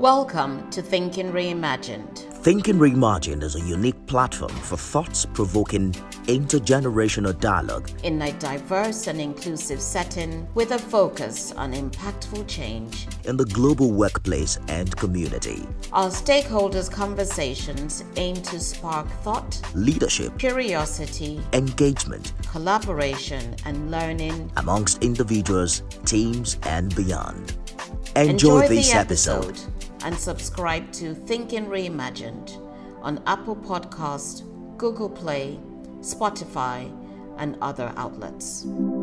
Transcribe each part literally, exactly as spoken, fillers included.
Welcome to Thinking Reimagined. Thinking Reimagined is a unique platform for thoughts-provoking intergenerational dialogue in a diverse and inclusive setting with a focus on impactful change in the global workplace and community. Our stakeholders' conversations aim to spark thought, leadership, curiosity, engagement, collaboration, and learning amongst individuals, teams, and beyond. Enjoy, Enjoy this the episode. episode and subscribe to Thinking Reimagined on Apple Podcast, Google Play, Spotify, and other outlets.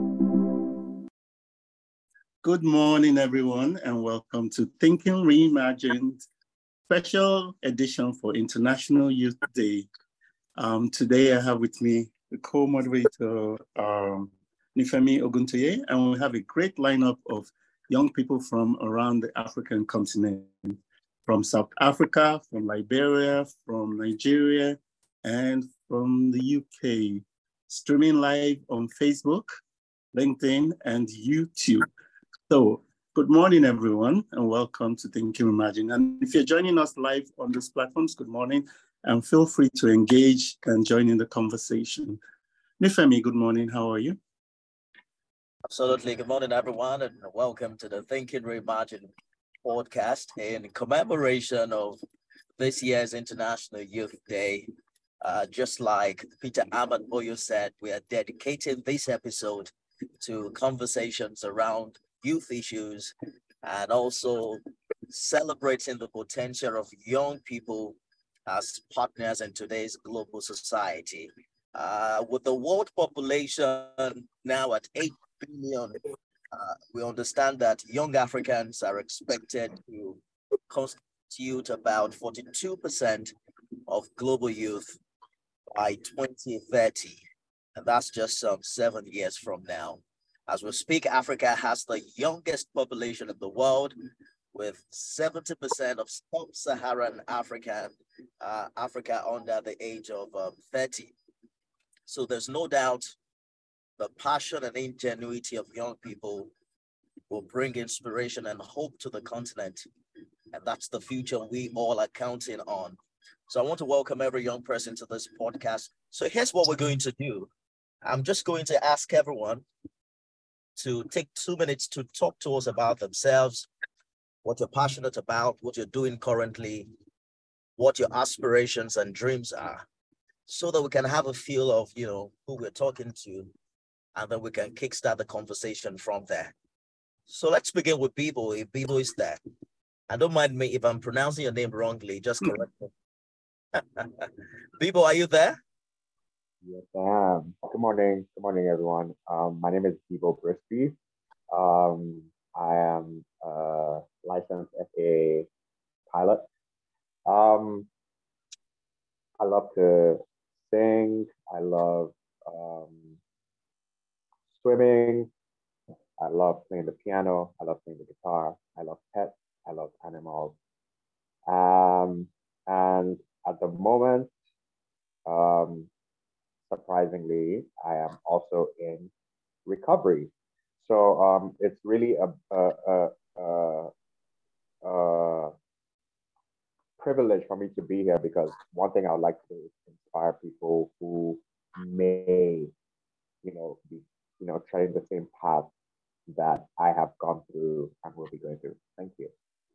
Good morning, everyone, and welcome to Thinking Reimagined, special edition for International Youth Day. Um, today, I have with me the co-moderator, um, Nifemi Oguntoye, and we have a great lineup of young people from around the African continent, from South Africa, from Liberia, from Nigeria, and from the U K, streaming live on Facebook, LinkedIn, and YouTube. So, good morning, everyone, and welcome to Thinking Reimagined. And if you're joining us live on these platforms, good morning, and feel free to engage and join in the conversation. Nifemi, good morning, how are you? Absolutely. Good morning, everyone, and welcome to the Thinking Reimagined podcast in commemoration of this year's International Youth Day. Uh, just like Peter Ahmed Boyo said, we are dedicating this episode to conversations around youth issues and also celebrating the potential of young people as partners in today's global society. Uh, with the world population now at eight billion, uh, we understand that young Africans are expected to constitute about forty-two percent of global youth by twenty thirty. And that's just some seven years from now. As we speak, Africa has the youngest population in the world, with seventy percent of sub-Saharan African, uh, Africa under the age of um, thirty. So there's no doubt the passion and ingenuity of young people will bring inspiration and hope to the continent. And that's the future we all are counting on. So I want to welcome every young person to this podcast. So here's what we're going to do. I'm just going to ask everyone to take two minutes to talk to us about themselves, what you're passionate about, what you're doing currently, what your aspirations and dreams are, so that we can have a feel of, you know, who we're talking to, and then we can kickstart the conversation from there. So let's begin with Bibo. If Bibo is there, and don't mind me if I'm pronouncing your name wrongly, just correct me. Bibo, are you there? Yes, I am. Good morning. Good morning, everyone. Um, my name is Bibo Brisby. Um, I am a licensed F A A pilot. Um, I love to sing. I love um, swimming. I love playing the piano. I love playing the guitar. I love pets. I love animals. Um, and at the moment, um, surprisingly, I am also in recovery. So um, it's really a, a, a, a, a privilege for me to be here, because one thing I would like to do is inspire people who may, you know, be, you know, treading the same path that I have gone through and will be going through. Thank you.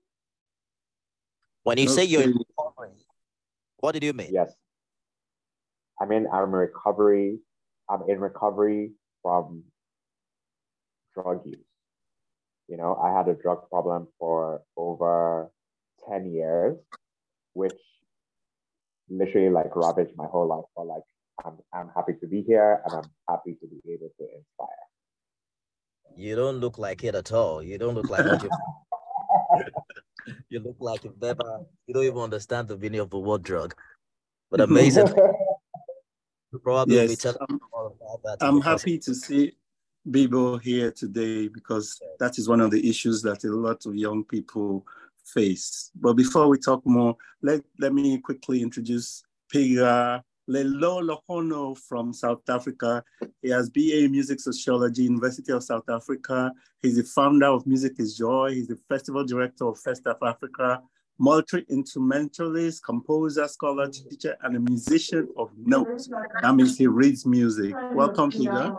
When you okay. say you're in recovery, what did you mean? Yes. I mean, I'm in recovery. I'm in recovery from drug use. You know, I had a drug problem for over ten years, which literally like ravaged my whole life. But like, I'm, I'm happy to be here, and I'm happy to be able to inspire. You don't look like it at all. You don't look like what you You look like you've never, you don't even understand the meaning of the word drug. But amazing. Probably yes, be telling I'm, all about that. I'm happy to see Bibo here today, because that is one of the issues that a lot of young people face. But before we talk more, let, let me quickly introduce Piga Lelo Lohono from South Africa. He has B A in Music Sociology, University of South Africa. He's the founder of Music is Joy. He's the festival director of Fest of Africa, multi-instrumentalist, composer, scholar, teacher, and a musician of note. That means he reads music. Welcome, Peter.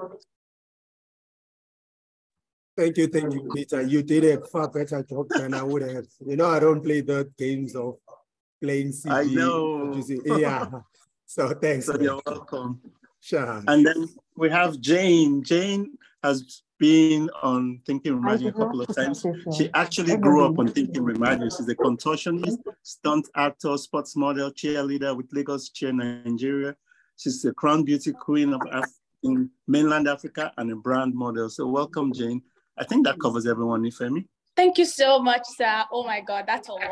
Thank you, thank you, Peter. You did a far better job than I would have. You know, I don't play the games of playing C D. I know. Yeah. So thanks. So you're welcome. Sure. And then we have Jane. Jane has been on Thinking Reimagine a couple of times. She actually grew up on Thinking Reimagine. She's a contortionist, stunt actor, sports model, cheerleader with Lagos Cheer Nigeria. She's the crown beauty queen of Af in mainland Africa and a brand model. So welcome, Jane. I think that covers everyone, Ifemi. Thank you so much, sir. Oh my God, that's a lot.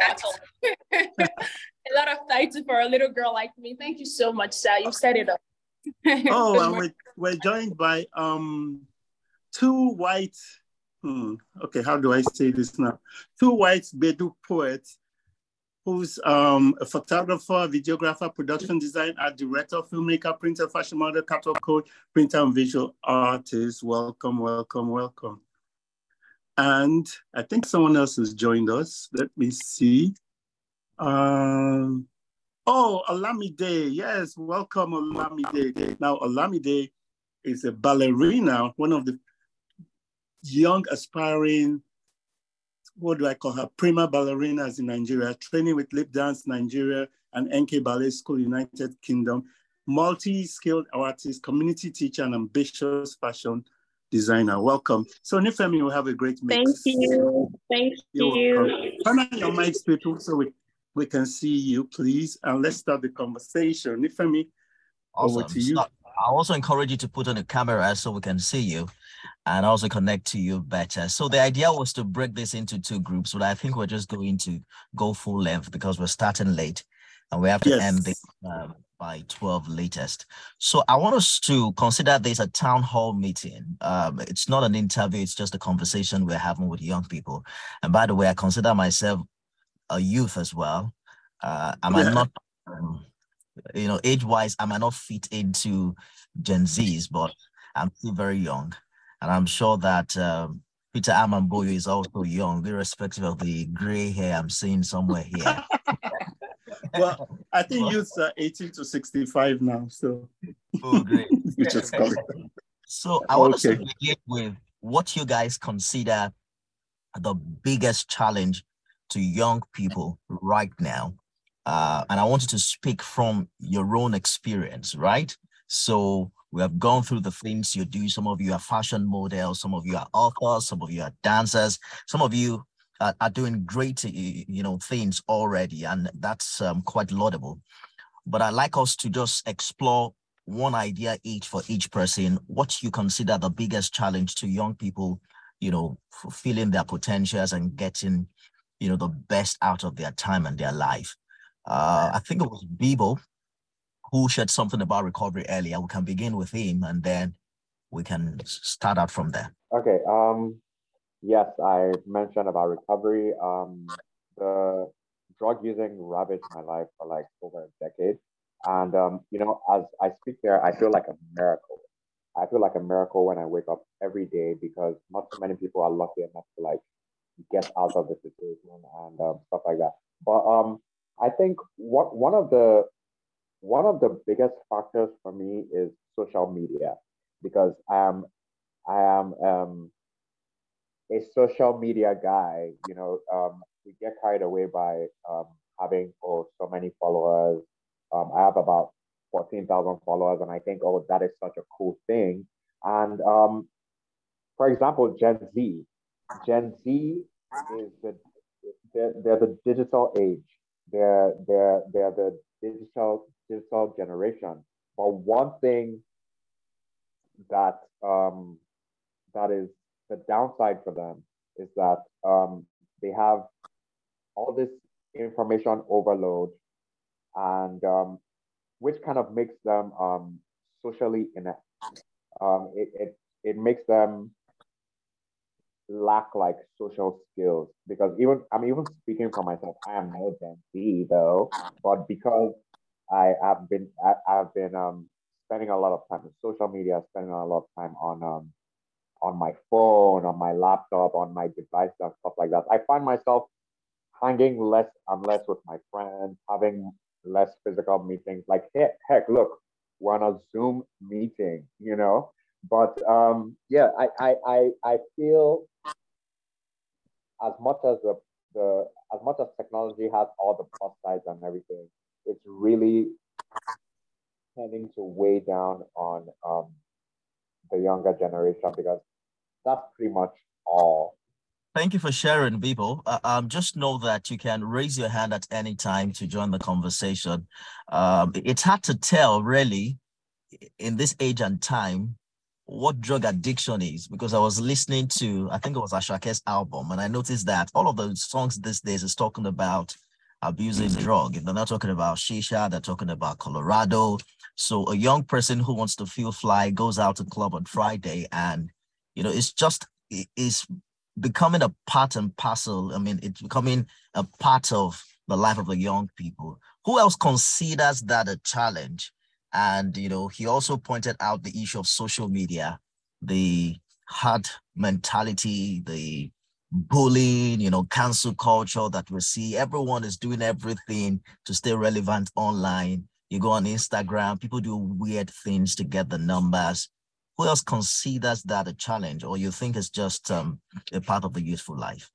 A lot of title for a little girl like me. Thank you so much, sir. You set it up. Oh, and we're, we're joined by um, two white, hmm, okay, how do I say this now? Two white Bedu poets who's um, a photographer, videographer, production design, art director, filmmaker, printer, fashion model, catalog coach, printer and visual artist. Welcome, welcome, welcome. And I think someone else has joined us. Let me see. Um, oh, Olamide. Yes, welcome, Olamide. Now, Olamide is a ballerina, one of the young, aspiring, what do I call her, prima ballerinas in Nigeria, training with Lip Dance Nigeria and N K Ballet School, United Kingdom, multi-skilled artist, community teacher, and ambitious fashion designer. Welcome. So Nifemi will have a great mix. Thank you. Thank You're you. welcome. Turn on your mics, people, so we, we can see you, please. And let's start the conversation. Nifemi, awesome. over to you. So I also encourage you to put on a camera so we can see you and also connect to you better. So the idea was to break this into two groups, but I think we're just going to go full length because we're starting late and we have to yes. end this um, by twelve latest. So I want us to consider this a town hall meeting. Um, it's not an interview, it's just a conversation we're having with young people. And by the way, I consider myself a youth as well. Uh, I might not, um, you know, age-wise, I might not fit into Gen Zs, but I'm still very young. And I'm sure that um, Peter Amamboyo is also young, irrespective of the gray hair I'm seeing somewhere here. Well, I think youths are eighteen to sixty-five now, so. Oh, great. Which is correct. So I want okay. us to begin with what you guys consider the biggest challenge to young people right now. Uh, and I want you to speak from your own experience, right? So we have gone through the things you do. Some of you are fashion models, some of you are authors, some of you are dancers, some of you are, are doing great, you know, things already, and that's um, quite laudable. But I'd like us to just explore one idea each for each person, what you consider the biggest challenge to young people, you know, fulfilling their potentials and getting, you know, the best out of their time and their life. Uh, I think it was Bibo who shared something about recovery earlier. We can begin with him and then we can start out from there. Okay. Um, yes, I mentioned about recovery. Um, the drug using ravaged my life for like over a decade. And, um, you know, as I speak there, I feel like a miracle. I feel like a miracle when I wake up every day because not so many people are lucky enough to like get out of the situation and um, stuff like that. But um, I think what one of the one of the biggest factors for me is social media, because I am I am um, a social media guy. You know, um, we get carried away by um, having oh so many followers. Um, I have about fourteen thousand followers, and I think oh that is such a cool thing. And um, for example, Gen Z, Gen Z is the they're, they're the digital age. They're they're they're the digital digital generation. But one thing that um, that is the downside for them is that um, they have all this information overload, and um, which kind of makes them um, socially inept. Um, it, it it makes them lack like social skills, because even I'm even speaking for myself. I am no Gen Z though, but because I have been I, I've been um spending a lot of time on social media, spending a lot of time on um on my phone, on my laptop, on my device and stuff like that. I find myself hanging less and less with my friends, having less physical meetings. Like, heck, heck, look, we're on a Zoom meeting, you know? But um, yeah, I, I, I, I feel as much as the, the, as much as technology has all the plus sides and everything, it's really tending to weigh down on um, the younger generation, because that's pretty much all. Thank you for sharing, people. Uh, um, just know that you can raise your hand at any time to join the conversation. Um, it's hard to tell, really, in this age and time, what drug addiction is, because I was listening to, I think it was Ashake's album, and I noticed that all of the songs these days is talking about abusing drug. They're not talking about shisha, they're talking about Colorado. So a young person who wants to feel fly goes out to club on Friday, and, you know, it's just, it's becoming a part and parcel. I mean, it's becoming a part of the life of the young people. Who else considers that a challenge? And, you know, he also pointed out the issue of social media, the hard mentality, the bullying, you know, cancel culture that we see. Everyone is doing everything to stay relevant online. You go on Instagram, people do weird things to get the numbers. Who else considers that a challenge, or you think it's just um, a part of the youthful life?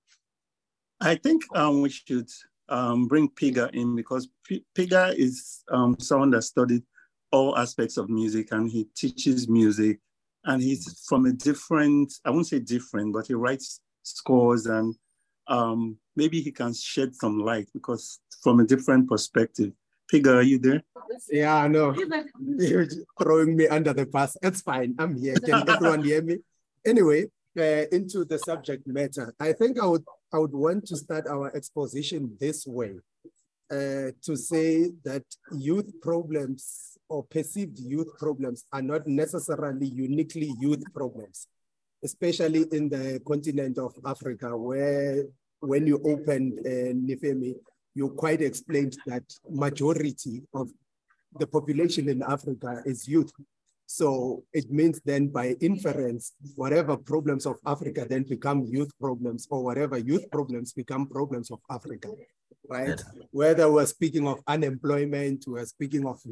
I think um, we should um, bring Piga in, because P Piga is um, someone that studied all aspects of music, and he teaches music, and he's from a different, I won't say different, but he writes scores, and um, maybe he can shed some light, because from a different perspective. Piga, are you there? Yeah, I know. You're throwing me under the bus. It's fine. I'm here. Can everyone hear me? Anyway, uh, into the subject matter. I think I would I would want to start our exposition this way, uh, to say that youth problems or perceived youth problems are not necessarily uniquely youth problems, especially in the continent of Africa, where when you opened uh, Nifemi, you quite explained that majority of the population in Africa is youth. So it means then by inference, whatever problems of Africa then become youth problems, or whatever youth problems become problems of Africa, right? Yeah. Whether we're speaking of unemployment, we're speaking of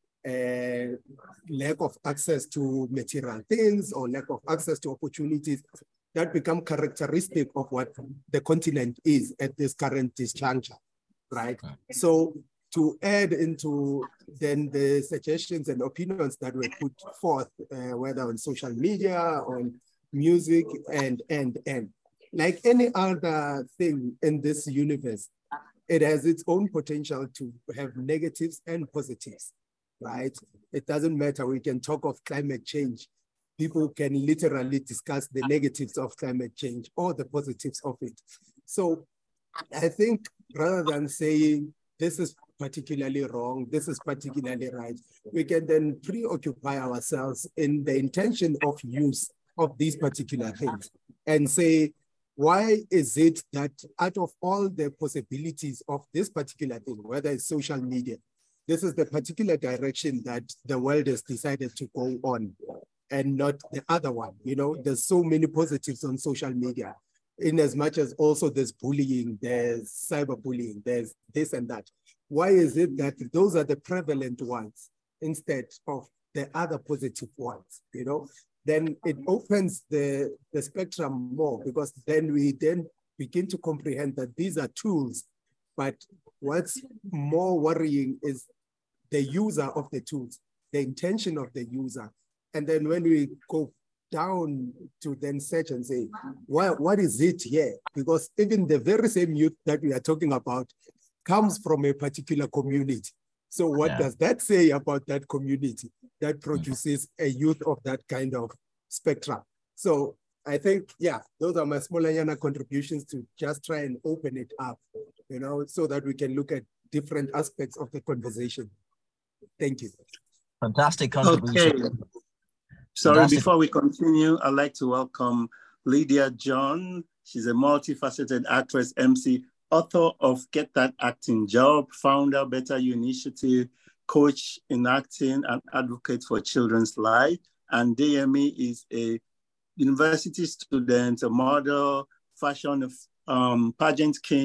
uh, lack of access to material things, or lack of access to opportunities, that become characteristic of what the continent is at this current disjuncture. Right. So to add into then the suggestions and opinions that were put forth, uh, whether on social media, on music, and, and, and, like any other thing in this universe, it has its own potential to have negatives and positives, right? It doesn't matter. We can talk of climate change. People can literally discuss the negatives of climate change or the positives of it. So I think rather than saying this is particularly wrong, this is particularly right, we can then preoccupy ourselves in the intention of use of these particular things and say, why is it that out of all the possibilities of this particular thing, whether it's social media, this is the particular direction that the world has decided to go on and not the other one? You know, there's so many positives on social media. In as much as also there's bullying, there's cyberbullying, there's this and that. Why is it that those are the prevalent ones instead of the other positive ones, you know? Then it opens the, the spectrum more, because then we then begin to comprehend that these are tools, but what's more worrying is the user of the tools, the intention of the user. And then when we go down to then search and say, well, what is it here? Because even the very same youth that we are talking about comes from a particular community. So what yeah. does that say about that community that produces a youth of that kind of spectrum? So I think, yeah, those are my smaller contributions to just try and open it up, you know, so that we can look at different aspects of the conversation. Thank you. Fantastic contribution. Okay. Sorry, Fantastic. Before we continue, I'd like to welcome Lydia John. She's a multifaceted actress, M C, author of Get That Acting Job, founder, Better You Initiative, coach in acting, and advocate for children's life. And D M E is a university student, a model, fashion um, pageant king,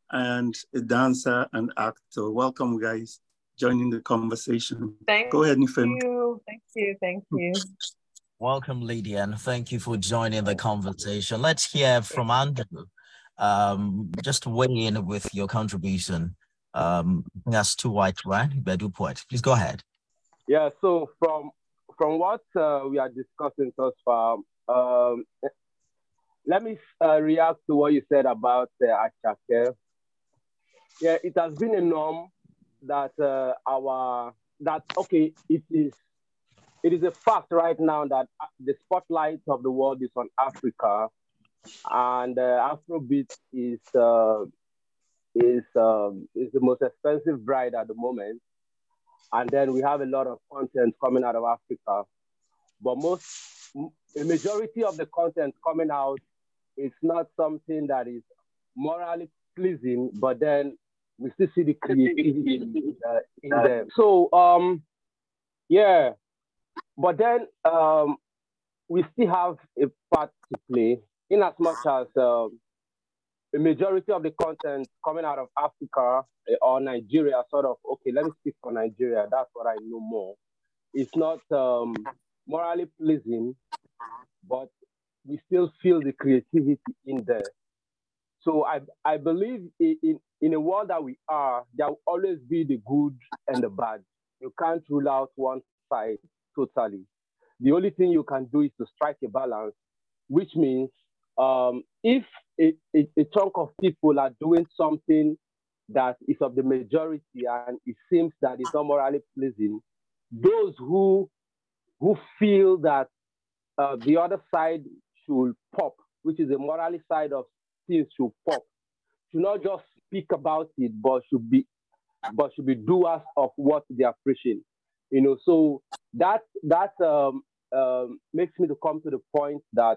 and a dancer and actor. Welcome, guys, joining the conversation. Thank Go ahead, Nifem. you. Thank you. Thank you. Welcome, Lydia, and thank you for joining the conversation. Let's hear from Andrew. Um, just weigh in with your contribution. Um, that's too white, right? Bedu Poet. Please go ahead. Yeah, so from from what uh, we are discussing thus far, um, let me uh, react to what you said about uh, Achake. Yeah, it has been a norm that uh, our that okay, it is it is a fact right now that the spotlight of the world is on Africa, and uh, Afrobeat is uh, is um, is the most expensive bride at the moment. And then we have a lot of content coming out of Africa. But most, a majority of the content coming out is not something that is morally pleasing, but then we still see the creativity in, uh, in them. So, um, yeah, but then um, we still have a part to play in as much as um, the majority of the content coming out of Africa or Nigeria, sort of, okay, let me speak for Nigeria. That's what I know more. It's not um, morally pleasing, but we still feel the creativity in there. So I, I believe in, in a world that we are, there will always be the good and the bad. You can't rule out one side totally. The only thing you can do is to strike a balance, which means um, if a, a, a chunk of people are doing something that is of the majority and it seems that it's not morally pleasing, those who who feel that uh, the other side should pop, which is the morally side of things should pop, should not just speak about it, but should be but should be doers of what they are preaching. You know, so that that um, um, makes me to come to the point that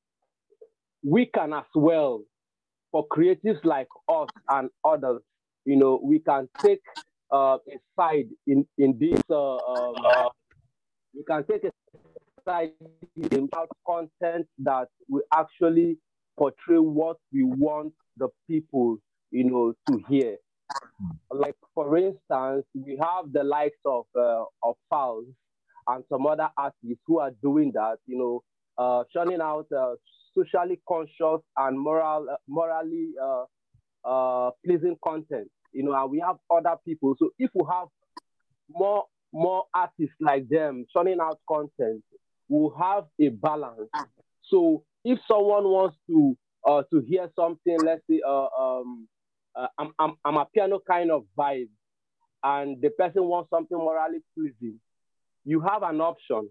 we can as well, for creatives like us and others, you know, we can take uh, a side in in this. Uh, um, uh, we can take a side in about content that will actually portray what we want the people, you know, to hear. Like for instance, we have the likes of uh, of Fowls and some other artists who are doing that, you know, uh, churning out uh, socially conscious and moral, uh, morally uh, uh, pleasing content, you know, and we have other people. So if we have more more artists like them churning out content, we'll have a balance. So if someone wants to uh, to hear something, let's say, uh, um, uh, I'm, I'm, I'm a piano kind of vibe, and the person wants something morally pleasing, you have an option.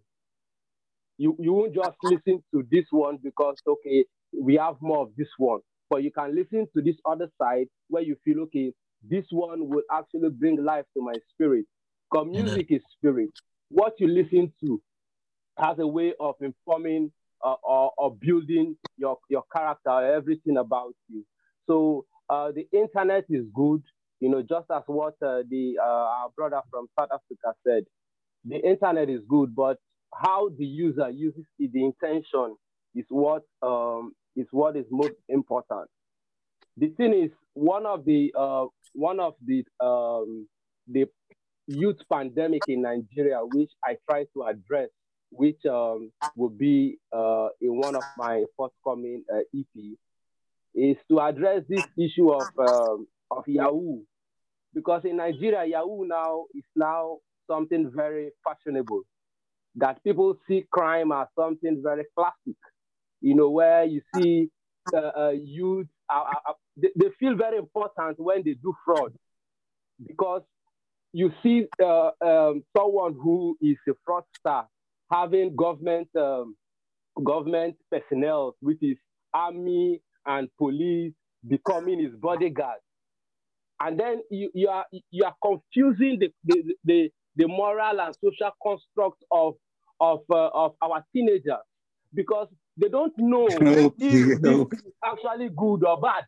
You, you won't just listen to this one because, okay, we have more of this one. But you can listen to this other side where you feel, okay, this one will actually bring life to my spirit. Because music is spirit. What you listen to has a way of informing uh, or, or building your, your character, everything about you. So uh, the internet is good, you know, just as what uh, the uh, our brother from South Africa said. The internet is good, but how the user uses it, the intention is what um, is what is most important. The thing is, one of the uh, one of the um, the youth pandemic in Nigeria, which I try to address, which um, will be uh, in one of my forthcoming uh, E P, is to address this issue of um, of Yahoo, because in Nigeria, Yahoo now is now something very fashionable. That people see crime as something very classic, you know, where you see uh, uh, youth, uh, uh, they, they feel very important when they do fraud, because you see uh, um, someone who is a fraudster having government um, government personnel, which is army and police, becoming his bodyguard, and then you, you are you are confusing the the, the the moral and social construct of of uh, of our teenagers, because they don't know if this is actually good or bad.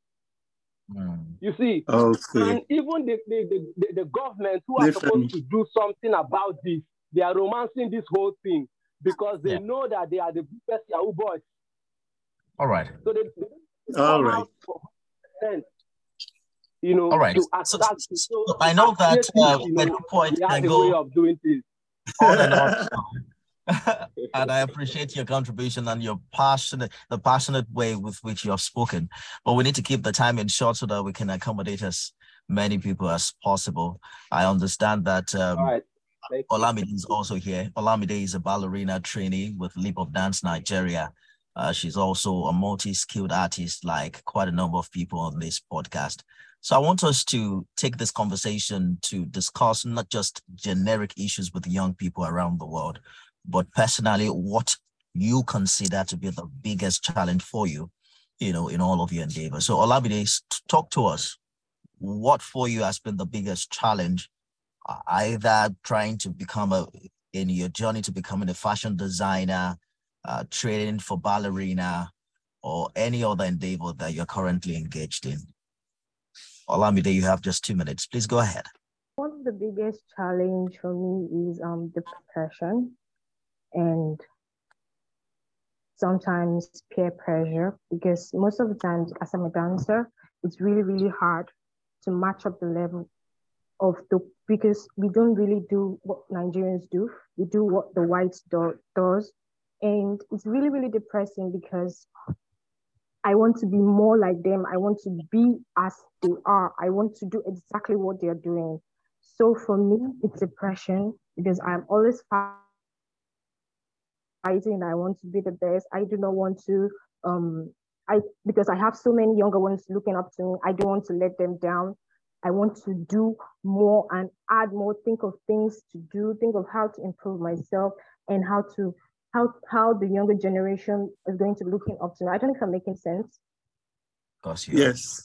Mm. You see, okay. And even the, the, the, the government who are Different. supposed to do something about this, they are romancing this whole thing because they yeah. know that they are the best Yahoo boys. All right. So they, they All right. you know, All right. to So, attack. so So I know that uh, you know, at the point we have can a go way of doing things. on and on. And I appreciate your contribution and your passionate, the passionate way with which you have spoken. But we need to keep the time in short so that we can accommodate as many people as possible. I understand that um, All right. Olamide is also here. Olamide is a ballerina trainee with Leap of Dance Nigeria. Uh, she's also a multi-skilled artist, like quite a number of people on this podcast. So I want us to take this conversation to discuss not just generic issues with young people around the world, but personally, what you consider to be the biggest challenge for you, you know, in all of your endeavors. So Olamide, talk to us. What for you has been the biggest challenge, either trying to become a, in your journey to becoming a fashion designer, uh, training for ballerina, or any other endeavor that you're currently engaged in? Olamide, you have just two minutes. Please go ahead. One of the biggest challenge for me is um depression and sometimes peer pressure, because most of the times as I'm a dancer, it's really, really hard to match up the level of the, because we don't really do what Nigerians do. We do what the whites do, does. And it's really, really depressing because I want to be more like them. I want to be as they are. I want to do exactly what they're doing. So for me, it's depression because I'm always fighting. I want to be the best. I do not want to, um, I because I have so many younger ones looking up to me. I don't want to let them down. I want to do more and add more, think of things to do, think of how to improve myself and how to, how, how the younger generation is going to be looking up to me. I don't know if I'm making sense. Of course, you yes.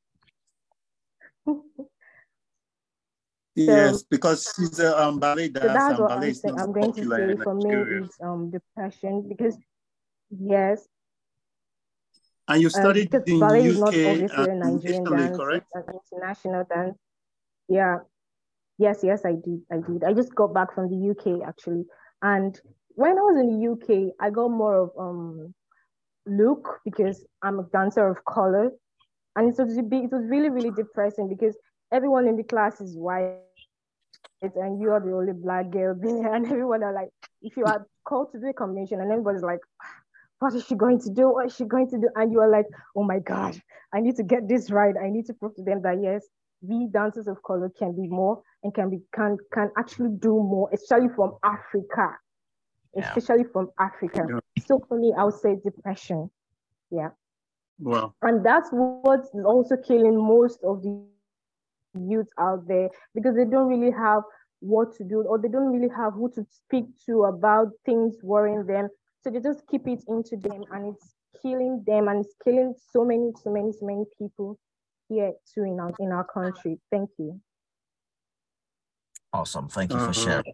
Yes, So, because she's a um, ballet dancer. So that's and what ballet I'm is saying. not I'm going to popular say in for me Nigeria. it's um depression because yes, And you um, studied because in ballet is U not K obviously a and Nigerian Italy, dance, correct? it's an international dance. Yeah, yes, yes, I did. I did. I just got back from the U K actually. And when I was in the U K, I got more of um look because I'm a dancer of color. And it was, it was really, really depressing because everyone in the class is white and you are the only black girl there. And everyone are like, if you are called to do a combination and everybody's like, what is she going to do? What is she going to do? And you are like, oh my God, I need to get this right. I need to prove to them that yes, we dancers of color can be more and can be can can actually do more, especially from Africa. Yeah. Especially from Africa. Yeah. So for me, I would say depression. Yeah. Wow. And that's what's also killing most of the youth out there because they don't really have what to do or they don't really have who to speak to about things worrying them. So they just keep it into them and it's killing them and it's killing so many, so many, so many people here too in our, in our country. Thank you. Awesome. Thank you for Uh, sharing.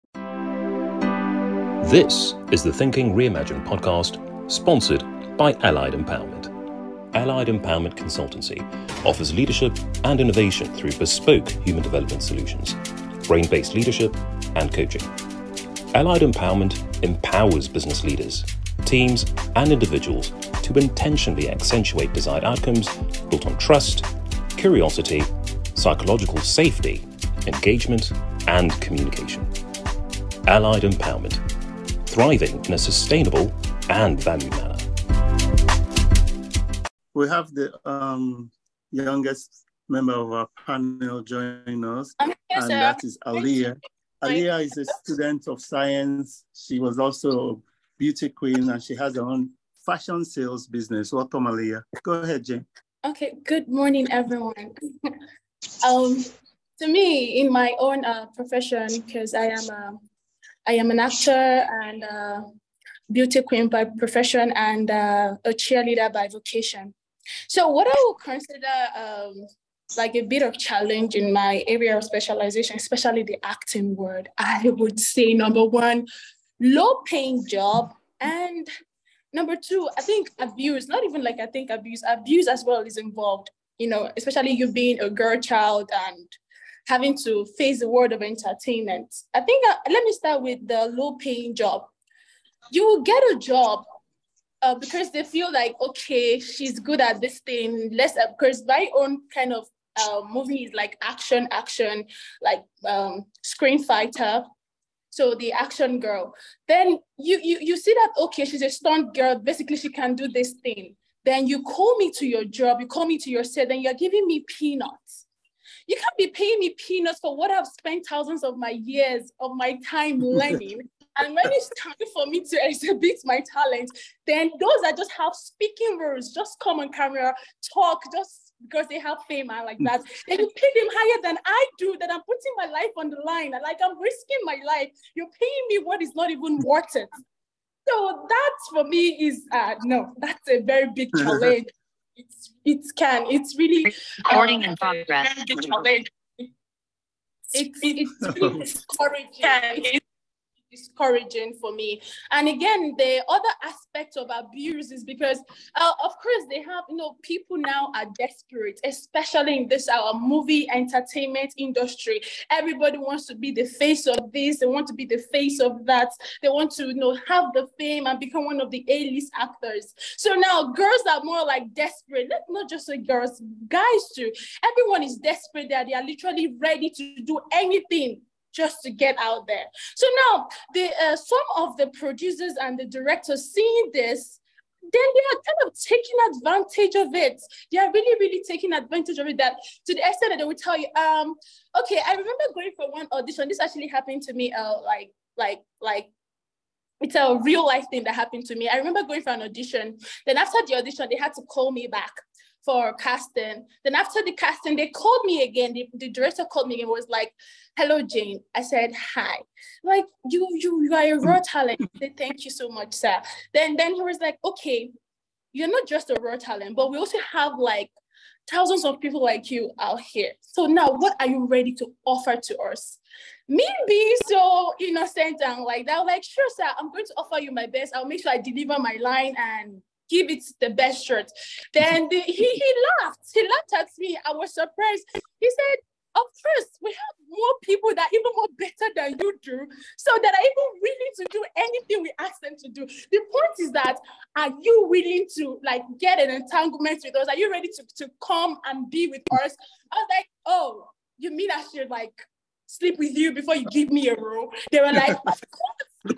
This is the Thinking Reimagined podcast, sponsored by Allied Empowerment. Allied Empowerment Consultancy offers leadership and innovation through bespoke human development solutions, brain-based leadership, and coaching. Allied Empowerment empowers business leaders, teams, and individuals to intentionally accentuate desired outcomes built on trust, curiosity, psychological safety, engagement, and communication. Allied Empowerment, thriving in a sustainable and valued manner. We have the um, youngest member of our panel joining us, I'm here, and sir. that is Aliyah. Aliyah is a student of science. She was also a beauty queen, and she has her own fashion sales business. Welcome, Aliyah. Go ahead, Jane. Okay, good morning, everyone. um, to me, in my own uh, profession, because I am a, I am an actor and a beauty queen by profession and uh, a cheerleader by vocation. So what I would consider um, like a bit of challenge in my area of specialization, especially the acting world, I would say number one, low paying job. And number two, I think abuse, not even like I think abuse, abuse as well is involved, you know, especially you being a girl child and having to face the world of entertainment. I think, uh, let me start with the low paying job. You will get a job uh, because they feel like, okay, she's good at this thing. Let's, because my own kind of uh, movie is like action, action, like um, screen fighter. So the action girl. Then you, you, you see that, okay, she's a stunt girl. Basically, she can do this thing. Then you call me to your job, you call me to your set, then you're giving me peanuts. You can't be paying me peanuts for what I've spent thousands of my years of my time learning. And when it's time for me to exhibit my talent, then those that just have speaking roles, just come on camera, talk, just because they have fame and like that, then you pay them higher than I do, that I'm putting my life on the line. Like I'm risking my life. You're paying me what is not even worth it. So that for me is, uh, no, that's a very big challenge. It's, it can, it's really Recording um, in progress. a very big challenge. It's, it's really discouraging. discouraging for me. And again, the other aspect of abuse is because, uh, of course, they have, you know, people now are desperate, especially in this our movie entertainment industry. Everybody wants to be the face of this. They want to be the face of that. They want to, you know, have the fame and become one of the A-list actors. So now girls are more like desperate. Not just the girls, guys too. Everyone is desperate that they are literally ready to do anything just to get out there. So now, the uh, some of the producers and the directors seeing this, then they are kind of taking advantage of it. They are really, really taking advantage of it, that to the extent that they will tell you, um, okay, I remember going for one audition. This actually happened to me, uh, like, like, like, it's a real life thing that happened to me. I remember going for an audition. Then after the audition, they had to call me back for casting. Then after the casting, they called me again. The, the director called me and was like, hello, Jane. I said, hi. Like, you, you, you are a raw talent. I said, thank you so much, sir. Then, then he was like, okay, you're not just a raw talent, but we also have like thousands of people like you out here. So now what are you ready to offer to us? Me being so innocent and like that, like, sure, sir, I'm going to offer you my best. I'll make sure I deliver my line and give it the best shot. Then the, he, he laughed. He laughed at me. I was surprised. He said, of course, we have more people that are even more better than you do, so that are even willing to do anything we ask them to do. The point is that, are you willing to like get an entanglement with us? Are you ready to, to come and be with us? I was like, oh, you mean I should like sleep with you before you give me a role? They were like, of course.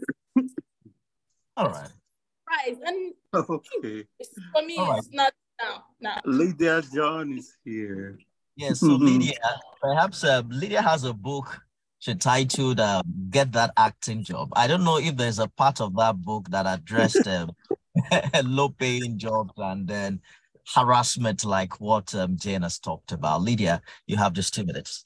All right. Right. And okay. For me, All it's right. not now. No, no. Lydia John is here. Yes, so Lydia, perhaps uh, Lydia has a book she titled uh, Get That Acting Job. I don't know if there's a part of that book that addressed um, low-paying jobs and then harassment like what um, Jane has talked about. Lydia, you have just two minutes.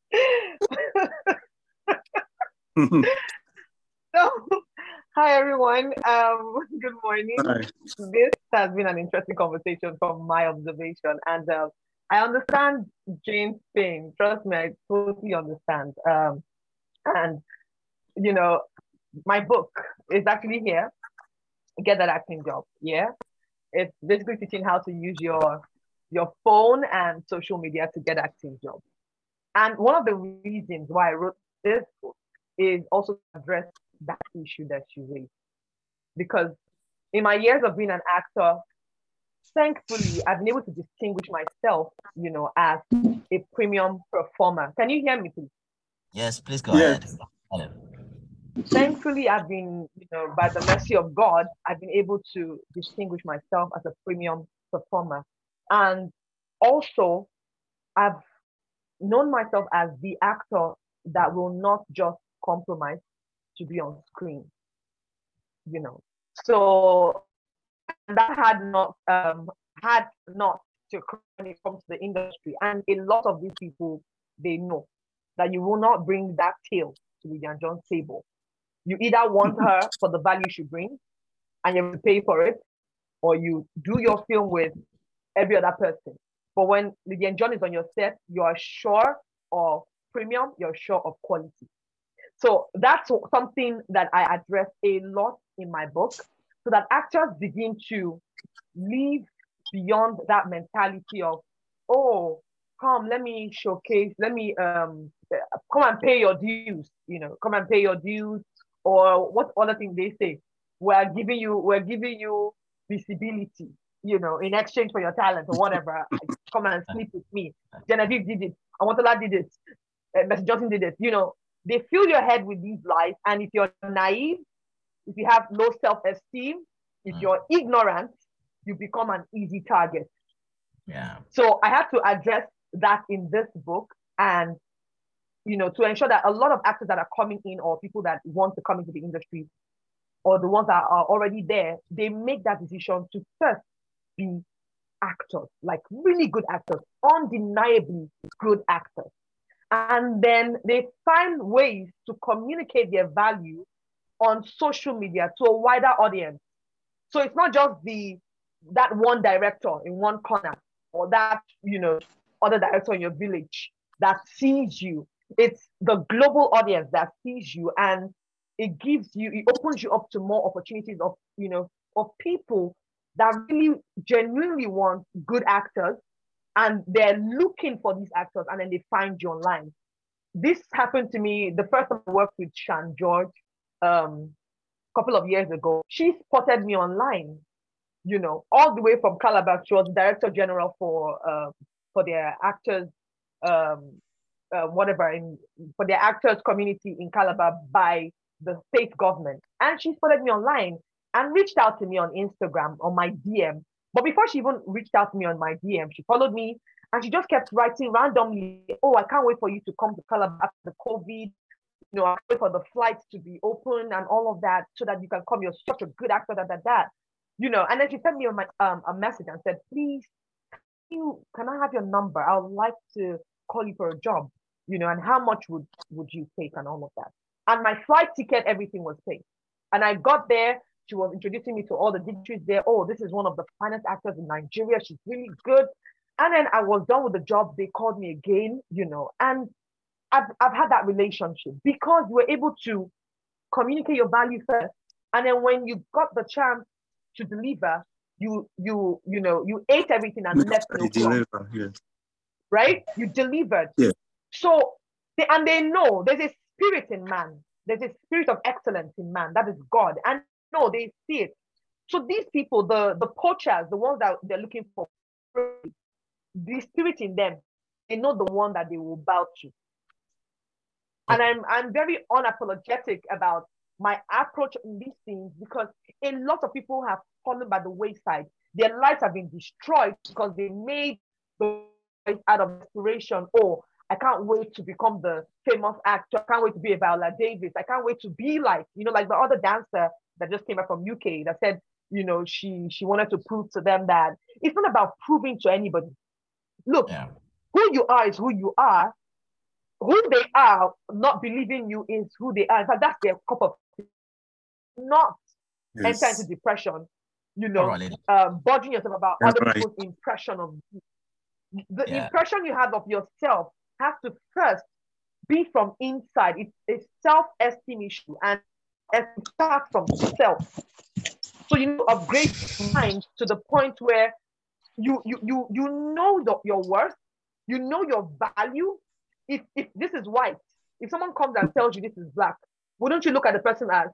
So, hi everyone. Um, good morning. Hi. This has been an interesting conversation from my observation, and uh, I understand Jane's pain. Trust me, I totally understand. Um, and you know, my book is actually here. Get That Acting Job. Yeah, it's basically teaching how to use your your phone and social media to get acting job. And one of the reasons why I wrote this book is also to address that issue that you raised. Because in my years of being an actor, thankfully, I've been able to distinguish myself, you know, as a premium performer. Can you hear me, please? Yes, please go Yes. ahead. Thankfully, I've been, you know, by the mercy of God, I've been able to distinguish myself as a premium performer. And also, I've known myself as the actor that will not just compromise to be on screen, you know. So that had not um had not to when it comes to the industry, and a lot of these people, they know that you will not bring that tail to Lydia John's table. You either want her for the value she brings, and you have to pay for it, or you do your film with every other person. But when Lydia John is on your set, you are sure of premium, you're sure of quality. So that's something that I address a lot in my book, so that actors begin to live beyond that mentality of, oh, come, let me showcase, let me um, come and pay your dues, you know, come and pay your dues, or what other thing they say, we're giving you, we're giving you visibility. you know, in exchange for your talent or whatever, come and sleep with me. Genevieve did it. Amotola did it. Uh, Mister Johnson did it. You know, they fill your head with these lies. And if you're naive, if you have low self-esteem, if you're ignorant, you become an easy target. Yeah. So I had to address that in this book, and, you know, to ensure that a lot of actors that are coming in, or people that want to come into the industry, or the ones that are already there, they make that decision to first be actors, like really good actors, undeniably good actors. And then they find ways to communicate their value on social media to a wider audience. So it's not just the that one director in one corner, or that, you know, other director in your village that sees you. It's the global audience that sees you, and it gives you, it opens you up to more opportunities of, you know, of people that really genuinely want good actors, and they're looking for these actors, and then they find you online. This happened to me the first time I worked with Shan George um, a couple of years ago. She spotted me online, you know, all the way from Calabar. She was director general for uh, for their actors, um, uh, whatever, in, for their actors community in Calabar by the state government. And she spotted me online and reached out to me on Instagram, on my D M. But before she even reached out to me on my D M, she followed me and she just kept writing randomly, oh, I can't wait for you to come to Calabar after the COVID. You know, I wait for the flights to be open and all of that so that you can come. You're such a good actor, that, that, that. You know, and then she sent me a, um, a message and said, please, you, can I have your number? I would like to call you for a job, you know, and how much would, would you take and all of that. And my flight ticket, everything was paid. And I got there, she was introducing me to all the dignitaries there. Oh, this is one of the finest actors in Nigeria. She's really good. And then I was done with the job. They called me again, you know, and I've, I've had that relationship because you were able to communicate your value first. And then when you got the chance to deliver, you, you, you know, you ate everything and left no deliver, yes. Right? You delivered. Yeah. So, they, and they know there's a spirit in man. There's a spirit of excellence in man. That is God. And no, they see it. So these people, the, the poachers, the ones that they're looking for, the spirit in them, they know the one that they will bow to. And I'm, I'm very unapologetic about my approach in these things because a lot of people have fallen by the wayside. Their lives have been destroyed because they made the out of desperation. Oh, I can't wait to become the famous actor. I can't wait to be a Viola Davis. I can't wait to be like, you know, like the other dancer that just came back from U K that said, you know, she she wanted to prove to them that it's not about proving to anybody. Look, yeah. Who you are is who you are. Who they are, not believing you is who they are. In fact, that's their cup of tea. Not yes. enter into depression, you know, right. um, budging yourself about that's other right. people's impression of you. The yeah. impression you have of yourself has to first be from inside. It's a self-esteem issue, and it starts from self. So you need to upgrade mind to the point where you you you you know the, your worth, you know your value. If if this is white, if someone comes and tells you this is black, wouldn't you look at the person as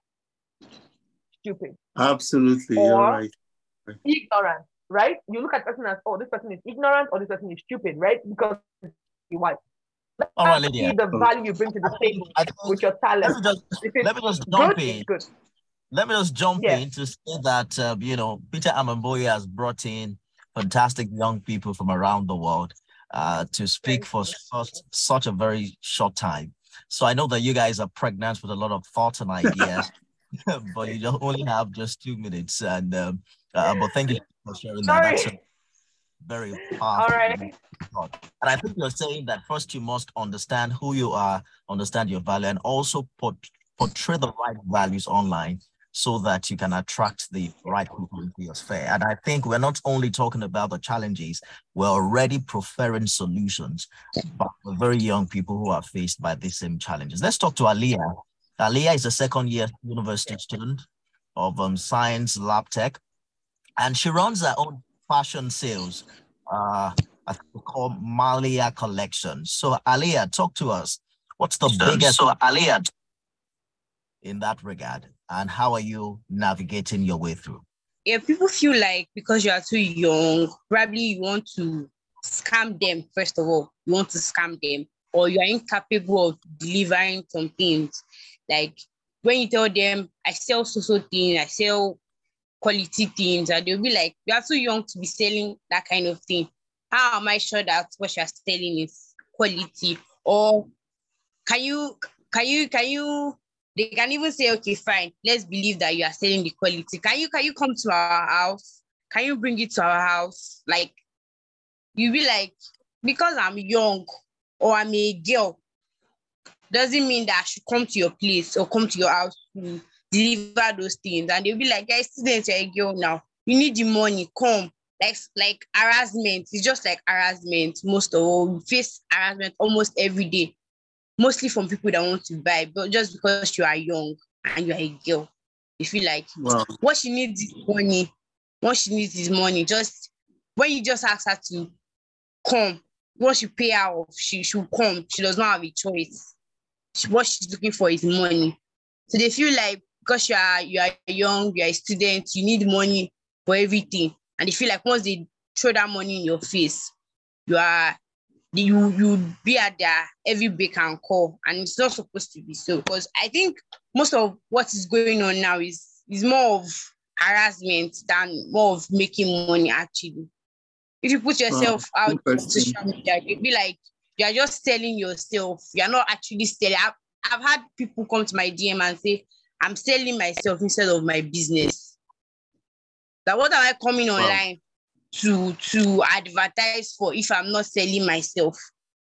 stupid? Absolutely, or you're right. Ignorant, right? You look at the person as, oh, this person is ignorant or this person is stupid, right? Because it's white. Let's All right, see Lydia. the value you bring to the table with your talent. Let me just, let me just jump good, in. Good. Let me just jump yeah. in to say that, uh, you know, Peter Amamboye has brought in fantastic young people from around the world uh, to speak for such, such a very short time. So I know that you guys are pregnant with a lot of thoughts and ideas, but you don't only have just two minutes. And um, uh, but thank you for sharing that. That's a very powerful. All right. And I think you're saying that first you must understand who you are, understand your value, and also put, portray the right values online so that you can attract the right people into your sphere. And I think we're not only talking about the challenges, we're already preferring solutions, but for very young people who are faced by these same challenges. Let's talk to Aliyah. Aliyah is a second year university student of um, Science Lab Tech, and she runs her own fashion sales, uh, I think we call Malia Collection. So Aliyah, talk to us. What's the so, biggest so, Aliyah, in that regard? And how are you navigating your way through? yeah, people feel like because you are too young, probably you want to scam them, first of all. You want to scam them, or you are incapable of delivering some things. Like when you tell them, I sell so-so things, I sell quality things, and they'll be like, you are too young to be selling that kind of thing. How am I sure that what you're selling is quality? Or can you, can you, can you, they can even say, okay, fine, let's believe that you are selling the quality. Can you, can you come to our house? Can you bring it to our house? Like, you be like, because I'm young or I'm a girl, doesn't mean that I should come to your place or come to your house to deliver those things. And they'll be like, guys, students, you're a girl now. You need the money, come. Like, like harassment. It's just like harassment. Most of all, we face harassment almost every day. Mostly from people that want to buy, but just because you are young and you are a girl, you feel like, wow. What she needs is money. What she needs is money. Just when you just ask her to come, once you pay her off, she should come. She does not have a choice. She, what she's looking for is money. So they feel like because you are you are young, you are a student, you need money for everything. And they feel like once they throw that money in your face, you are you you be at their every beck and call, and it's not supposed to be so. Because I think most of what is going on now is is more of harassment than more of making money. Actually, if you put yourself wow, out on social media, you'd be like you are just selling yourself. You are not actually selling. I've, I've had people come to my D M and say, I'm selling myself instead of my business. That what am I coming wow. online to to advertise for if I'm not selling myself?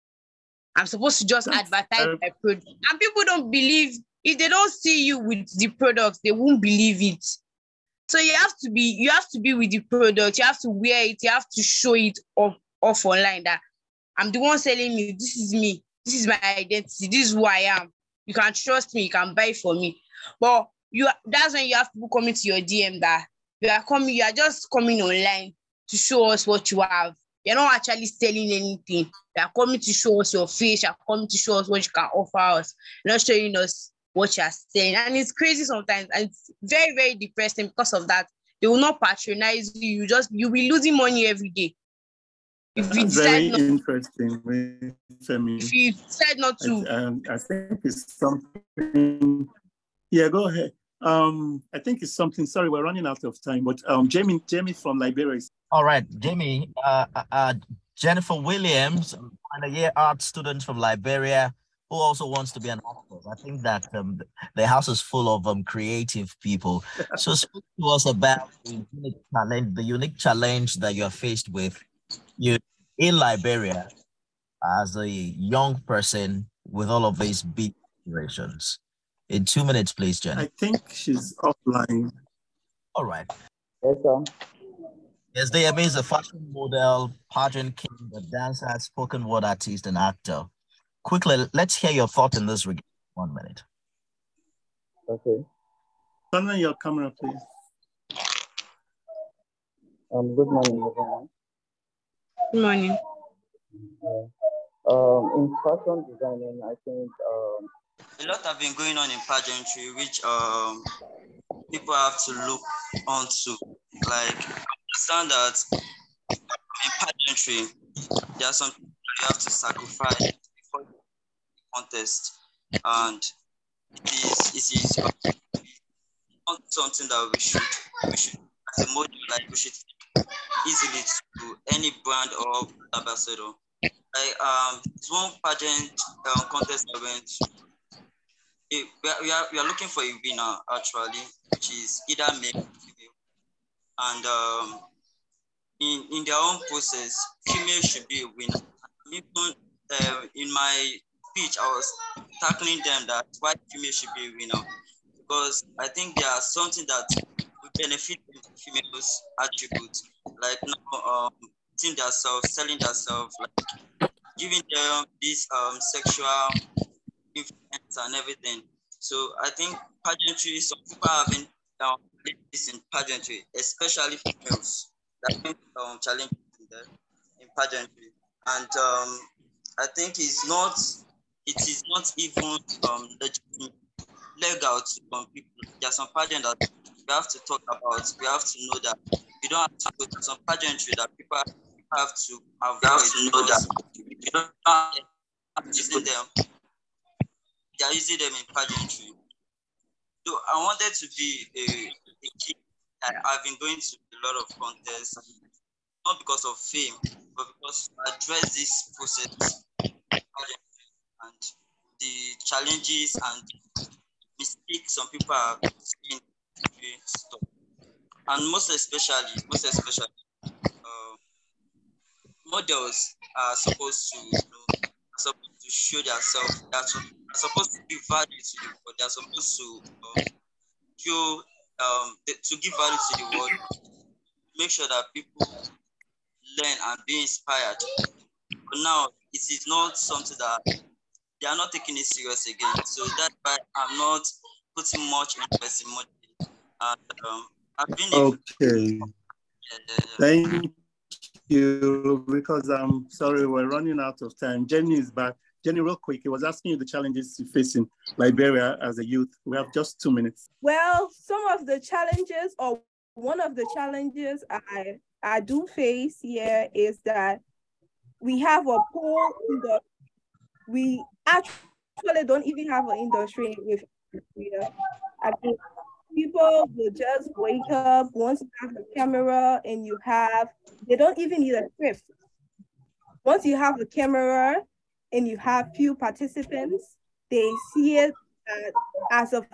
I'm supposed to just That's advertise uh, my product. And people don't believe. If they don't see you with the product, they won't believe it. So you have to be, you have to be with the product, you have to wear it, you have to show it off, off online that I'm the one selling it, this is me, this is my identity, this is who I am. You can trust me, you can buy for me. But you that's when you have people coming to your D M that you are coming, you are just coming online to show us what you have. You're not actually selling anything. You are coming to show us your face, you are coming to show us what you can offer us, you're not showing us what you're saying. And it's crazy sometimes, and it's very, very depressing because of that. They will not patronize you, you just you'll be losing money every day. If you decide very not, interesting. If you decide not to, I, um, I think it's something. Yeah, go ahead. Um, I think it's something. Sorry, we're running out of time. But um, Jamie, Jamie from Liberia. All right, Jamie. Uh, uh, Jennifer Williams, final year art student from Liberia, who also wants to be an actor. I think that um, the house is full of um, creative people. So speak to us about the unique challenge, the unique challenge that you're faced with you in Liberia as a young person with all of these big aspirations. In two minutes, please, Jen. I think she's offline. All right. Yes, sir. Yes, D M is a fashion model, pageant king, a dancer, spoken word artist, and actor. Quickly, let's hear your thoughts in this regard. One minute. Okay. Turn on your camera, please. Um, good morning, everyone. Good morning. Yeah. Um, in fashion designing, I think um, a lot have been going on in pageantry, which um people have to look onto. Like, understand that in pageantry, there are some things that you have to sacrifice before the contest, and it is it is not something that we should we should as a model, like we should easily to any brand or ambassador. Like um, this one pageant um, contest I went to, it, we, are, we, are, we are looking for a winner actually, which is either male or female. And um, in, in their own process, female should be a winner. Even uh, in my speech, I was tackling them that why female should be a winner. Because I think there are something that will benefit females' attributes, like now, um, seeing themselves, selling themselves, like giving them this um, sexual influence and everything. So I think pageantry, some people have been um, this in pageantry, especially females, that think um, challenges in, the, in pageantry. And um, I think it's not, it is not even um, legal to some people. There are some pageants that we have to talk about, we have to know that you don't have to go to some pageantry that people have to avoid. You have to know that you don't have to using them. They are using them in pageantry. So I wanted to be a, a kid. I, I've been going to a lot of contests, not because of fame, but because I address this process and the challenges and mistakes some people are seeing. Stuff. And most especially, most especially, uh, models are supposed to, you know, are supposed to show themselves. They are supposed to give value to the world. They are supposed to uh, show, um, to give value to the world. Make sure that people learn and be inspired. But now it is not something that they are not taking it serious again. So that's why I'm not putting much interest in modeling. And um, I've been okay. Thank you. Because I'm sorry, we're running out of time. Jenny is back. Jenny, real quick, he was asking you the challenges you face in Liberia as a youth. We have just two minutes. Well, some of the challenges, or one of the challenges I I do face here is that we have a poor industry. We actually don't even have an industry with Liberia. I mean, people will just wake up once you have the camera and you have, they don't even need a script. Once you have the camera and you have few participants, they see it uh, as a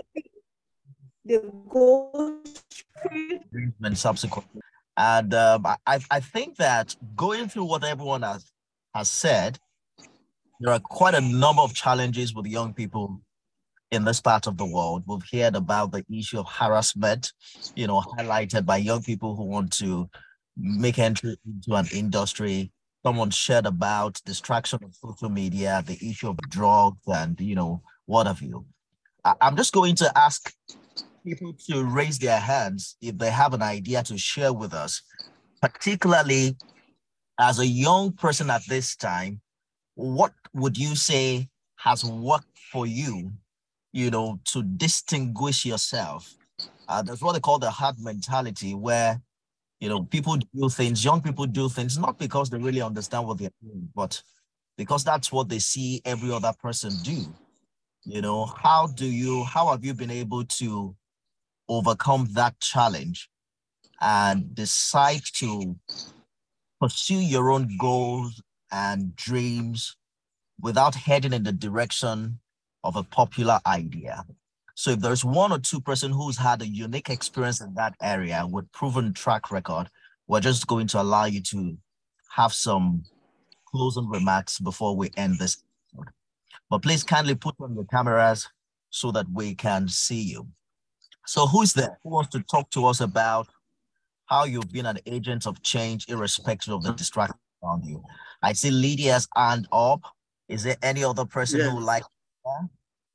they go straight. And subsequently. And um, I, I think that going through what everyone has, has said, there are quite a number of challenges with young people in this part of the world. We've heard about the issue of harassment, you know, highlighted by young people who want to make entry into an industry. Someone shared about distraction of social media, the issue of drugs, and, you know, what have you. I, I'm just going to ask people to raise their hands if they have an idea to share with us, particularly as a young person at this time. What would you say has worked for you, you know, to distinguish yourself? Uh, that's what they call the herd mentality, where, you know, people do things, young people do things, not because they really understand what they're doing, but because that's what they see every other person do. You know, how do you, how have you been able to overcome that challenge and decide to pursue your own goals and dreams without heading in the direction of a popular idea? So if there's one or two person who's had a unique experience in that area with proven track record, we're just going to allow you to have some closing remarks before we end this episode. But please kindly put on your cameras so that we can see you. So who's there? Who wants to talk to us about how you've been an agent of change irrespective of the distraction around you? I see Lydia's hand up. Is there any other person yes. who would like to?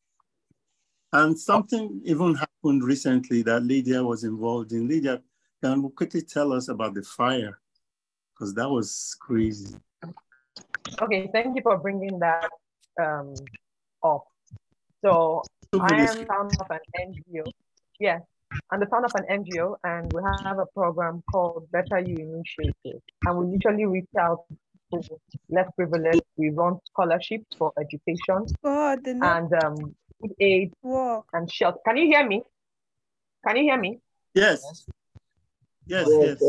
And something even happened recently that Lydia was involved in. Lydia, can you quickly tell us about the fire? Because that was crazy. Okay, thank you for bringing that um, up. So I am founder of an N G O. Yes, I'm the founder of an N G O, and we have a program called Better You Initiative. And we usually reach out to less privileged. We run scholarships for education God, and um, food aid Whoa. and shelter. Can you hear me? Can you hear me? Yes. Yes, yes.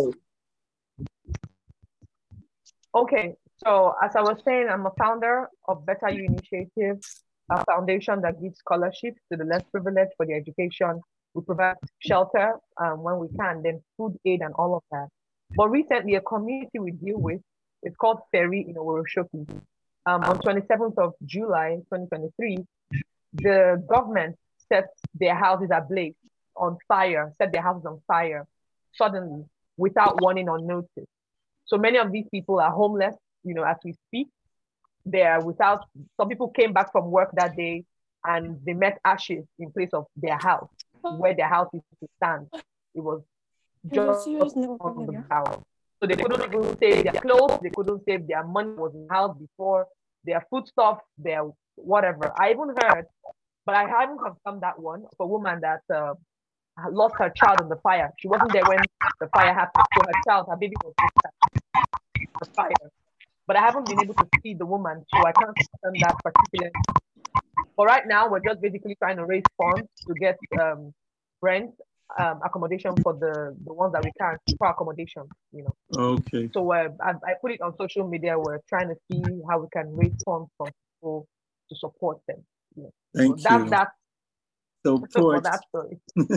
Okay, so as I was saying, I'm a founder of Better You Initiative, a foundation that gives scholarships to the less privileged for their education. We provide shelter um, when we can, then food aid and all of that. But recently, a community we deal with, it's called Ferry in Oworoshoki. Um, on twenty-seventh of July, twenty twenty-three, the government set their houses ablaze, on fire, set their houses on fire suddenly without warning or notice. So many of these people are homeless, you know, as we speak. They are without, some people came back from work that day and they met ashes in place of their house, where their house used to stand. It was just on the ground. So they couldn't even save their clothes, they couldn't save their money was in the house before, their foodstuff, their whatever. I even heard, but I haven't confirmed that one, of a woman that uh, lost her child in the fire. She wasn't there when the fire happened. So her child, her baby was in the fire. But I haven't been able to see the woman, so I can't confirm that particular. But right now, we're just basically trying to raise funds to get um, rent, um, accommodation for the, the ones that we can't, for accommodation, you know. Okay. So uh, I, I put it on social media. We're trying to see how we can raise funds from people to support them. Yeah. Thank so that, you. That's so for that story.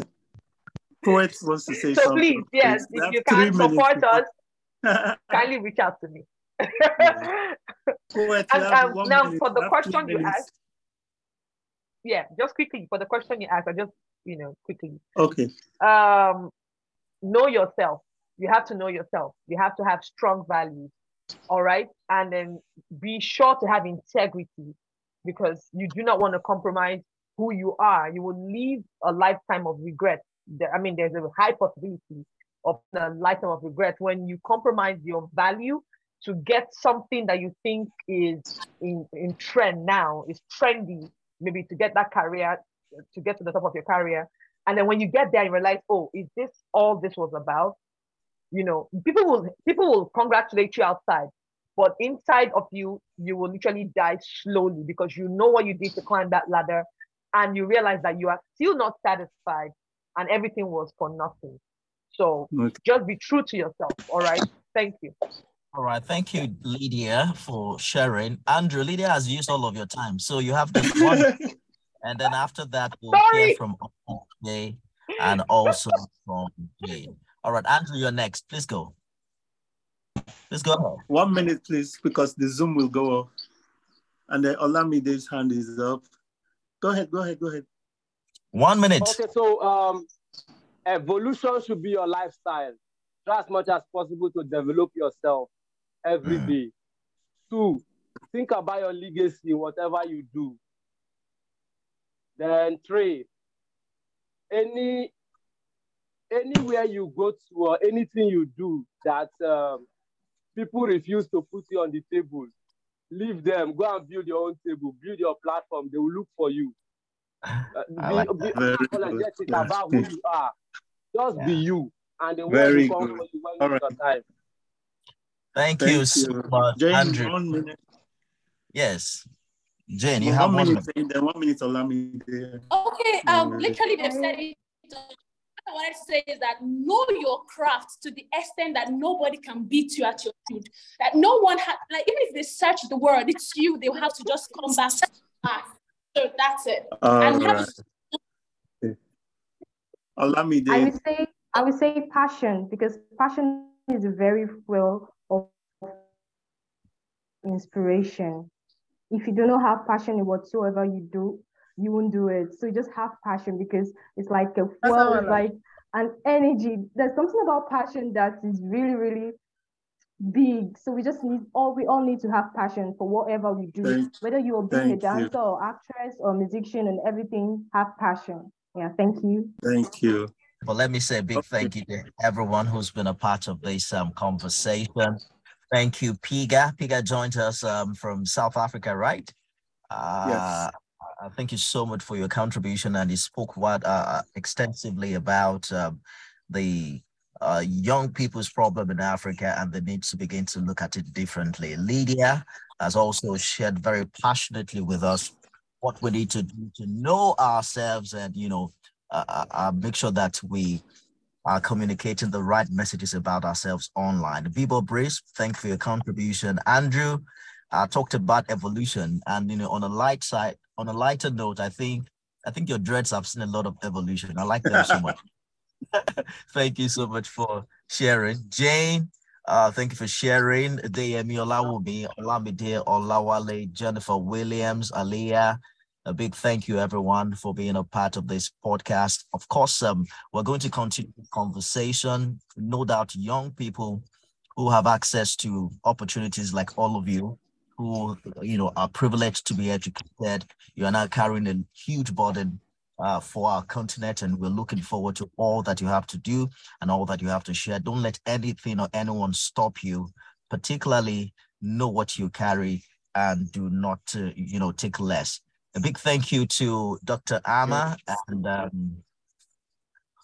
Poet wants to say so something. please, yes, Please. if you can support us, kindly reach out to me. Yeah. Poet, and um, now minute, for the question you minutes. asked, yeah, just quickly for the question you asked, I just, you know, quickly. Okay. Um, know yourself. You have to know yourself. You have to have strong values. All right. And then be sure to have integrity, because you do not want to compromise who you are. You will live a lifetime of regret. I mean, there's a high possibility of a lifetime of regret when you compromise your value to get something that you think is in, in trend now, is trendy, maybe to get that career, to get to the top of your career. And then when you get there, you realize, oh, is this all this was about? You know, people will people will congratulate you outside, but inside of you, you will literally die slowly because you know what you did to climb that ladder, and you realize that you are still not satisfied, and everything was for nothing. So okay. Just be true to yourself. All right. Thank you. All right. Thank you, Lydia, for sharing. Andrew, Lydia has used all of your time, so you have just one. And then after that, we'll Sorry. hear from Jay and also from Jane. All right, Andrew, you're next. Please go. Please go ahead. One minute, please, because the Zoom will go off. And then Olamide's hand is up. Go ahead, go ahead, go ahead. One minute. Okay, so um, evolution should be your lifestyle. Try as much as possible to develop yourself every mm. day. Two, think about your legacy, whatever you do. Then three, any anywhere you go to or anything you do that um, people refuse to put you on the table, leave them, go and build your own table, build your platform, they will look for you. Uh, be like be unapologetic about who you are. Just yeah. be you, and the world will come for you when it's your time. Thank, Thank you, you so much, Jane, Andrew. One minute. Yes. Jane, you one have one minute. minute. Then one minute, allow me there. Okay, um, literally they've said it. What I wanted to say is that know your craft to the extent that nobody can beat you at your field. That no one has, like, even if they search the world, it's you. They will have to just come back. So that's it. All and right. have to... Allow me there. I would say, I would say passion, because passion is a very fuel of inspiration. If you do not have passion in whatsoever you do, you won't do it. So you just have passion, because it's like a fuel, it's like an energy. There's something about passion that is really, really big. So we just need all we all need to have passion for whatever we do. Thank, Whether you are being a dancer you. or actress or musician and everything, have passion. Yeah, thank you. Thank you. Well, let me say a big okay. thank you to everyone who's been a part of this um, conversation. Thank you, Piga. Piga joined us um, from South Africa, right? Uh, yes. Uh, thank you so much for your contribution, and you spoke what uh, extensively about um, the uh, young people's problem in Africa and the need to begin to look at it differently. Lydia has also shared very passionately with us what we need to do to know ourselves and, you know, uh, uh, make sure that we are communicating the right messages about ourselves online. Bibo Brace, thank you for your contribution. Andrew uh, talked about evolution, and, you know, on a light side, on a lighter note, I think I think your dreads have seen a lot of evolution. I like them so much. Thank you so much for sharing. Jane, uh, thank you for sharing. Deyemi Olawumi, Olamide Olawale, Jennifer Williams, Aliyah. A big thank you, everyone, for being a part of this podcast. Of course, um, we're going to continue the conversation. No doubt young people who have access to opportunities like all of you, who, you know, are privileged to be educated. You are now carrying a huge burden uh, for our continent, and we're looking forward to all that you have to do and all that you have to share. Don't let anything or anyone stop you. Particularly, know what you carry and do not, uh, you know, take less. A big thank you to Doctor Ama and um,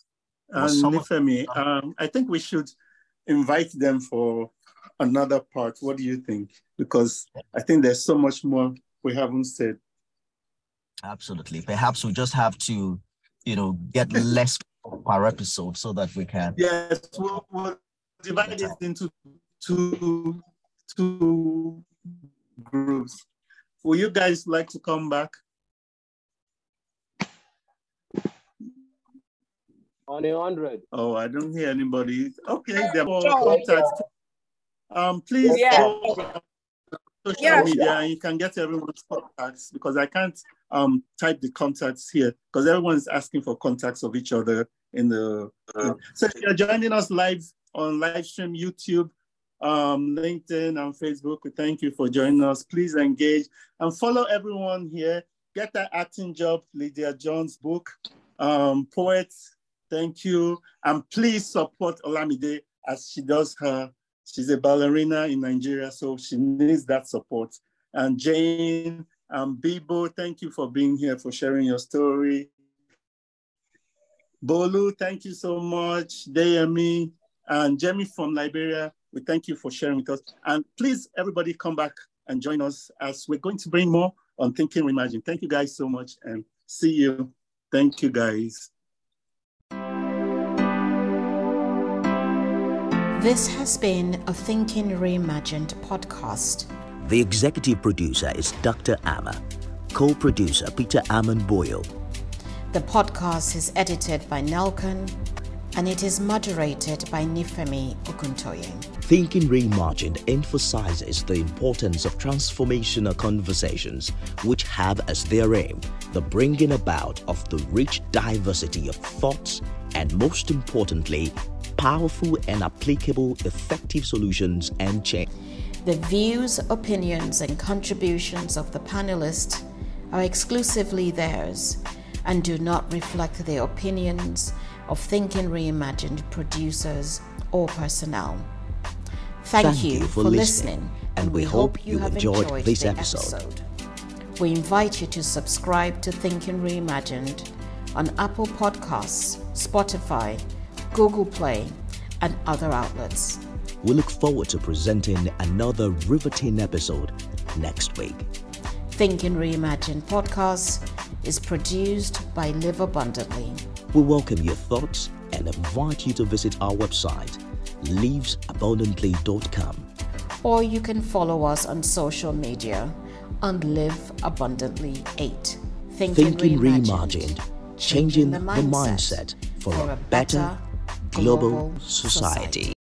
And Nifemi, um, I think we should invite them for another part. What do you think? Because I think there's so much more we haven't said. Absolutely. Perhaps we just have to, you know, get less per episode so that we can. Yes, we'll, we'll divide it into two, two groups. Will you guys like to come back? On a hundred. Oh, I don't hear anybody. Okay, there are contacts. Um, please Yeah. go on social Yeah, media sure. and you can get everyone's contacts because I can't um type the contacts here because everyone's asking for contacts of each other in the. Uh, so if you're joining us live on live stream, YouTube, um, LinkedIn, and Facebook, we thank you for joining us. Please engage and follow everyone here. Get that acting job, Lydia Jones' book, um, Poets. Thank you. And please support Olamide as she does her. She's a ballerina in Nigeria, so she needs that support. And Jane and Bibo, thank you for being here, for sharing your story. Bolu, thank you so much. Deyemi and Jamie from Liberia, we thank you for sharing with us. And please, everybody come back and join us as we're going to bring more on Thinking Reimagine. Thank you guys so much and see you. Thank you guys. This has been a Thinking Reimagined podcast. The executive producer is Doctor Amma, co-producer Peter Amon Boyle. The podcast is edited by Nelkan and it is moderated by Nifemi Okuntoye. Thinking Reimagined emphasizes the importance of transformational conversations which have as their aim the bringing about of the rich diversity of thoughts and, most importantly, powerful and applicable effective solutions and change. The views, opinions, and contributions of the panelists are exclusively theirs and do not reflect the opinions of Thinking Reimagined producers or personnel. Thank, Thank you, you for, for listening, listening, and we hope you have enjoyed enjoyed this the episode. episode. We invite you to subscribe to Thinking Reimagined on Apple Podcasts, Spotify, Google Play, and other outlets. We look forward to presenting another riveting episode next week. Thinking Reimagined podcast is produced by Live Abundantly. We welcome your thoughts and invite you to visit our website, lives abundantly dot com. Or you can follow us on social media on Live Abundantly eight. Thinking, Thinking Reimagined, Reimagined, changing the mindset, for, for a better global society. society.